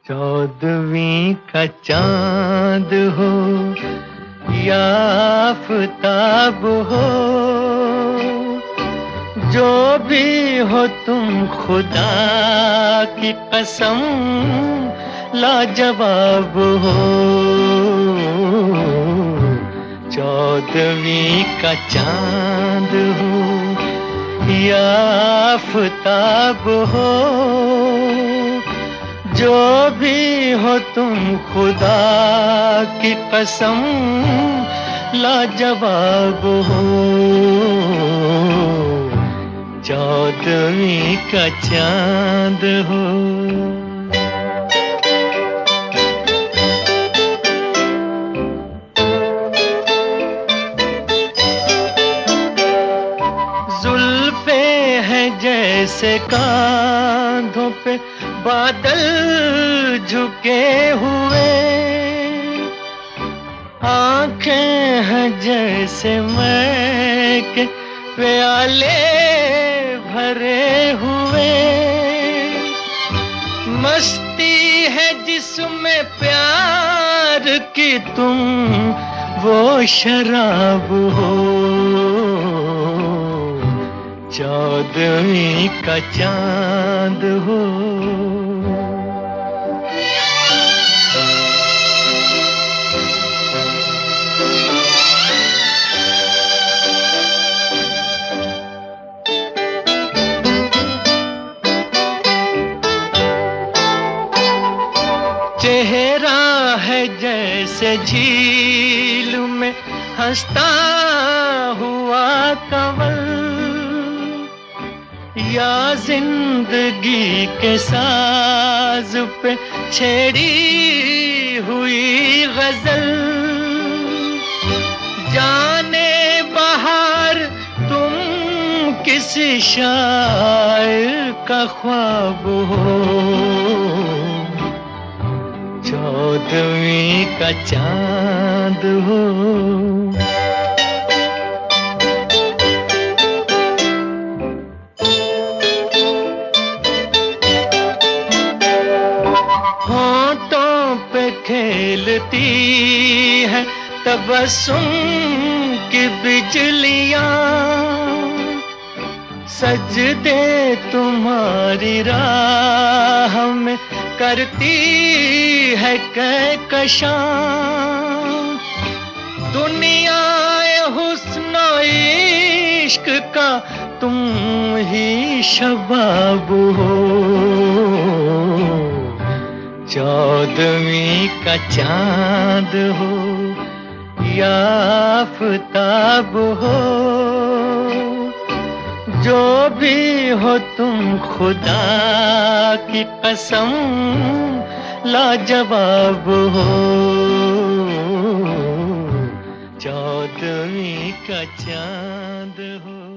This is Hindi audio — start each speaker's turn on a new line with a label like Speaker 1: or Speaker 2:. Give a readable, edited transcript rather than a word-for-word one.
Speaker 1: चौदहवीं का चांद हो या आफताब हो, जो भी हो तुम खुदा की कसम लाजवाब हो। चौदहवीं का चांद हो या आफताब हो, जो भी हो तुम खुदा की कसम लाजवाब हो। चौदहवीं का चांद हो। जुल्फे हैं जैसे कांधों पे बादल झुके हुए, आंखें हैं जैसे मैं के प्याले भरे हुए, मस्ती है जिसमें प्यार की तुम वो शराब हो। चौदहवीं का चांद हो। चेहरा है जैसे झील में हंसता हुआ कंवल, या जिंदगी के साज पे छेड़ी हुई गजल। जाने बहार तुम किसी शायर का ख्वाब हो। चौदहवीं का चांद हो। होंठों पे खेलती है तबस्सुम की बिजलियां, सजदे तुम्हारी राह में करती है कहकशां। दुनिया हुस्न इश्क का तुम ही शबाब हो। चौदहवीं का चांद हो या आफताब हो, जो भी हो तुम खुदा की कसम लाजवाब हो। चौदहवीं का चांद हो।